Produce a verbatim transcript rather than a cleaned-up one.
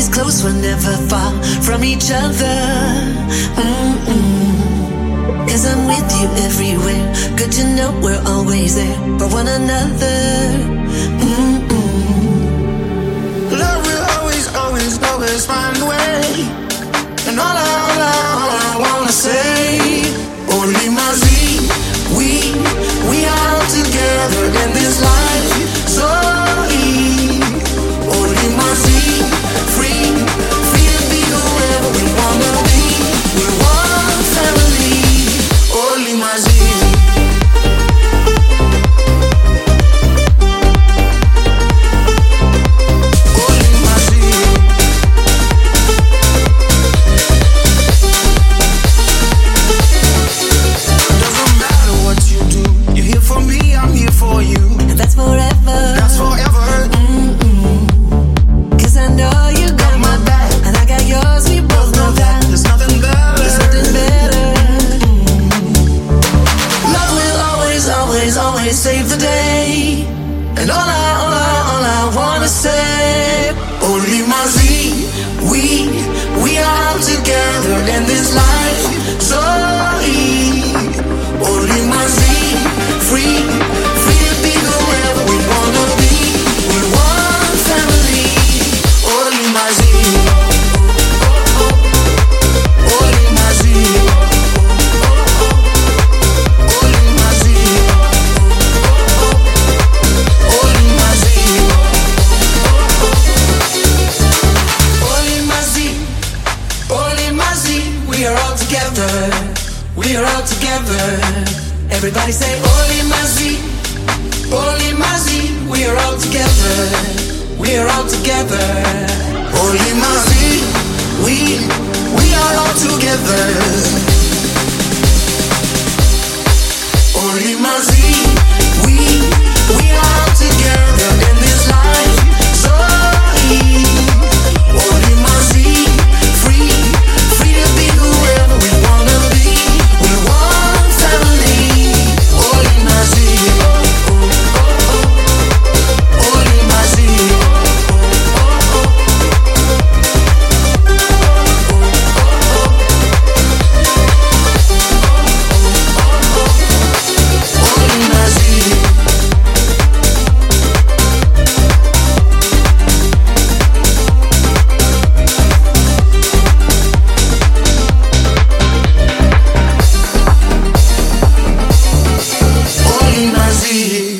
always close, we're never far from each other. Mm-mm. Cause I'm with you everywhere. Good to know we're always there for one another. Mm-mm. Love will always, always, always find a way. And all I, all I, all I wanna say, only my Z, we, we are all together in this life. So easy. Only my Z, free, free to be whoever we wanna be. We're one family. Only my Z. Save the day, and all I, all I, all I wanna say, only my Z, we, we are all together in this life, so easy. Only my Z, free, free to be whoever we wanna be. We're one family, only my Z, only my Z. We are all together, we are all together. Everybody say, only my Z, only my Z. We are all together, we are all together. Only my Z, we, we are all together. Only my Z, we, we are all together in this life. So easy. Only my Z, free. Free to be whoever we wanna be. We're one family. Only my Z. Only my Z. Only my Z. Only my Z.